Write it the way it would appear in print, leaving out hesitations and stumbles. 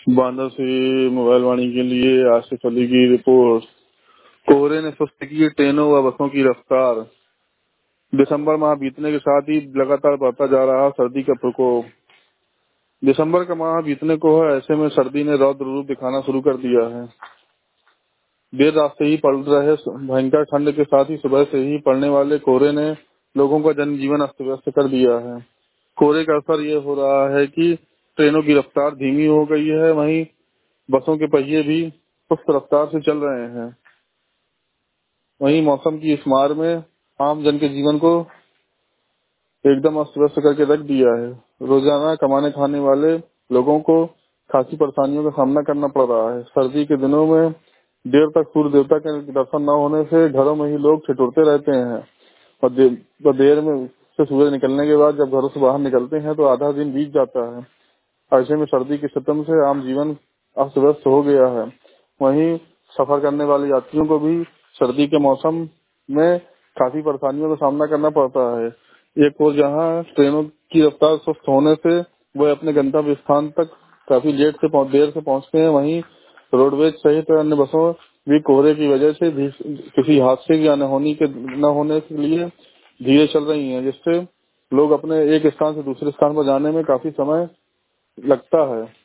बांदा से मोबाइल वाणी के लिए आसिफ अली की रिपोर्ट। कोहरे ने सुस्त की ट्रेनों व बसों की रफ्तार। दिसंबर माह बीतने के साथ ही लगातार बढ़ता जा रहा सर्दी का प्रकोप। दिसंबर का माह बीतने को है, ऐसे में सर्दी ने रौद्र रूप दिखाना शुरू कर दिया है। देर रात से ही पड़ रहे भयंकर ठंड के साथ ही सुबह से ही पड़ने वाले कोहरे ने लोगों का जनजीवन अस्त व्यस्त कर दिया है। कोहरे का असर ये हो रहा है कि ट्रेनों की रफ्तार धीमी हो गई है, वहीं बसों के पहिए भी सुस्त रफ्तार से चल रहे हैं। वहीं मौसम की इस मार में आम जन के जीवन को एकदम अस्त व्यस्त करके रख दिया है। रोजाना कमाने खाने वाले लोगों को खासी परेशानियों का सामना करना पड़ रहा है। सर्दी के दिनों में देर तक सूर्य देवता के दर्शन न होने से घरों में ही लोग ठिठुरते रहते हैं और देर में से सूरज निकलने के बाद जब घरों से बाहर निकलते हैं तो आधा दिन बीत जाता है। ऐसे में सर्दी के सितम से आम जीवन अस्त व्यस्त हो गया है। वहीं सफर करने वाले यात्रियों को भी सर्दी के मौसम में काफी परेशानियों का सामना करना पड़ता है। एक और जहां ट्रेनों की रफ्तार सुस्त होने से वह अपने गंतव्य स्थान तक काफी देर से पहुंचते हैं, वहीं रोडवेज सहित अन्य बसों भी कोहरे की वजह से किसी हादसे या न होने के लिए धीरे चल रही हैं, जिससे लोग अपने एक स्थान से दूसरे स्थान पर जाने में काफी समय लगता है।